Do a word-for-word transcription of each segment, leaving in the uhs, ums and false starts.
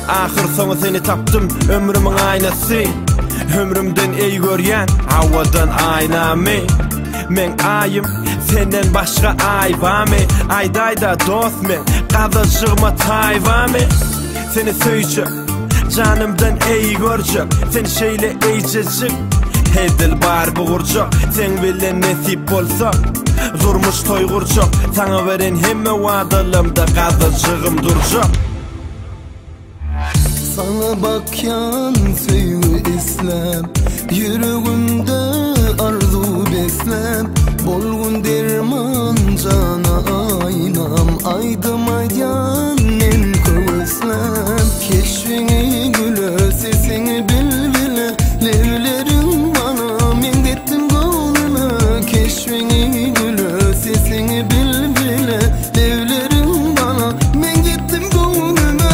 Ahir soňy seni tapdym, ömrümiň aynasy. Ömrümden ey görýän hawadan aynamy. Men ayım, senden başga aýbamy. Aýdaýda dost men, gazyjyma taýbamy. Seni söýjek, janymdan ey görjek. Sen şeýle eýjejek, hedil bar bugurjak. Sen bilen nesip bolsa, durmuş toýgurjak. Saňa beren hemme wadalymda gazyjygym durjak. Sana bakyan söýgü eslem, yüregimde arzu beslem. Bolgun derman jana aynam, aýdym aýdyan men köwüslem. Keşwiňi güle, sesiňi bilbile, lewleriň bana men getdim gönlüme. Keşwiňi güle, sesiňi bilbile, lewleriň bana men getdim gönlüme.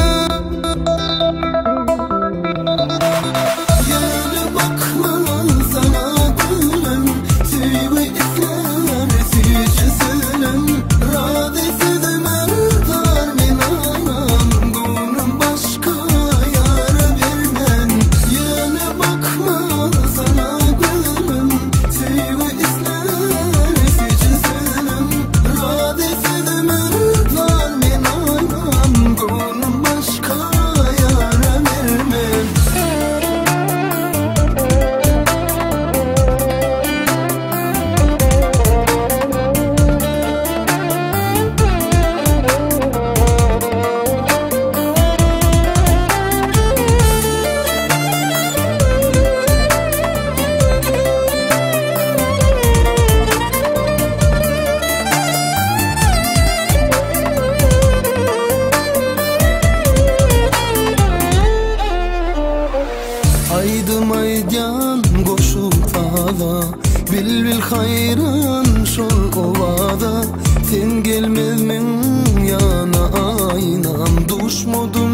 Ýöne bakma sana gülüm, söýgü isler süýçe söylem. Rady sözümen tar men anam, gönlüm başka ýara bermem. Ýöne bakma sana gülüm, söýgü isler süýçe söylem. Rady sözümen tar men anam, gönlüm başka ýara bermem. Aýdym aýdyan goşup taga, bilbil hayran şol obada. Sen gelmezmin yana aynam, duşmudum